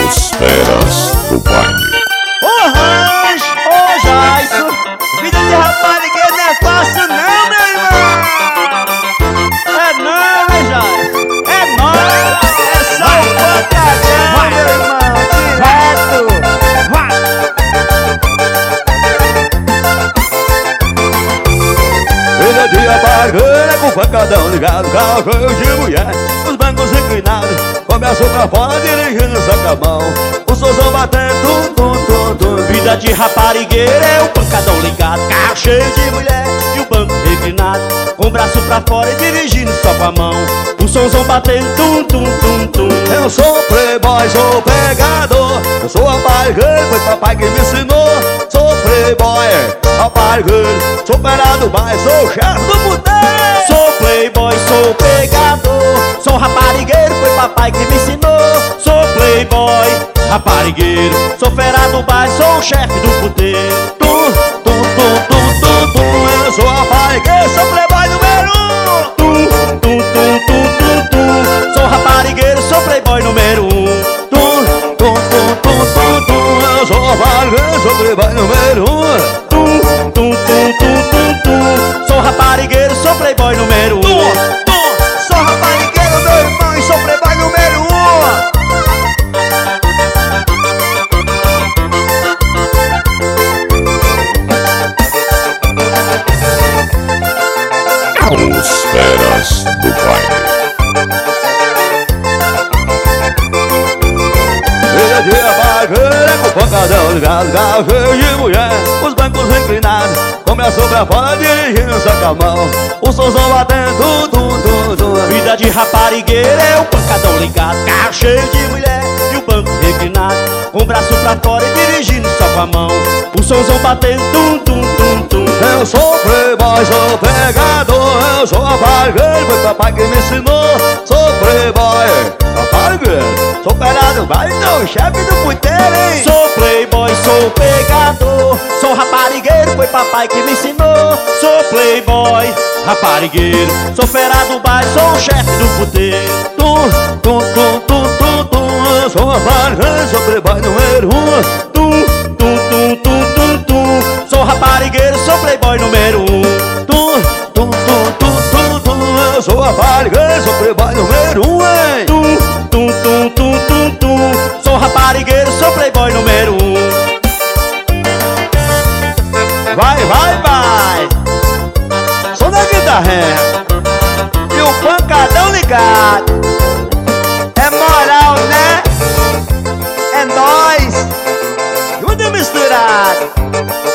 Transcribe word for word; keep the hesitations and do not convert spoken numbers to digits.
Os feras do baile. Ô Rancho, ô Jaisso, vida de raparigueiro não é fácil não, meu irmão. É não, né, Jaisso? É nóis, é só o pancadão, meu irmão, direto. Vida de raparigueiro é com pancadão ligado, carro cheio de mulher, os bancos inclinados, começam pra fora dirigindo só com a mão, o somzão batendo, tum, tum, tum, tum. Vida de raparigueiro é o pancadão ligado, carro cheio de mulher e o banco reclinado, com o braço pra fora e dirigindo só com a mão, o somzão batendo, tum, tum, tum, tum. Eu sou playboy, sou pegador, eu sou raparigueiro, foi papai que me ensinou. Sou playboy, raparigueiro, sou fera do bairro, sou o chefe do puteiro. Sou playboy, sou pegador, sou raparigueiro, foi papai que me ensinou. Sou playboy, raparigueiro, sou fera do bairro, sou o chefe do puteiro. Tum, tum, tum, tum, tum, tum. Eu sou raparigueiro, sou playboy número um. Tum, tum, tum, tum, tum, tum. Sou raparigueiro, sou playboy número um. Tum, tum, tum, tum, tum, tum. Eu sou raparigueiro, sou playboy número um. Tum, tum, tum, tum, tum, tum. Sou raparigueiro, sou playboy número um. Tum, tum. Sou raparigueiro, meu irmão, e sou playboy número um. Os feras do baile. Vida de raparigueiro é com pancadão ligado, carro cheio de mulher, os bancos inclinados, começou pra fora dirigindo só com a mão, o somzão batendo, tum, tum, tum. Vida de raparigueiro é o pancadão ligado, carro cheio de mulher e o banco reclinado, com o braço pra fora e dirigindo só com a mão, o somzão batendo, tum, tum, tum, tum. Eu sou playboy, sou pegador, eu sou raparigueiro, foi papai que me ensinou. Sou playboy, raparigueiro, sou fera do bairro, sou o chefe do puteiro, hein? Sou playboy, sou pegador, sou raparigueiro, foi papai que me ensinou. Sou playboy, raparigueiro, sou fera do bairro, sou o chefe do puteiro. Tum, tum, tum, tum, tum, tum. Eu sou raparigueiro, sou playboy número um. Tum, tum, tum, tum, tum, tum. Sou raparigueiro, sou playboy número um. Tum, tum, tum, tum, tum, tum. Eu sou raparigueiro, sou playboy número um, hein? Tum, tum, tum, tum, tum, tum. Sou raparigueiro, sou playboy número um. Vai, vai, vai! Sou da guitarrinha e o pancadão ligado. É moral, né? É nóis! Tudo misturado.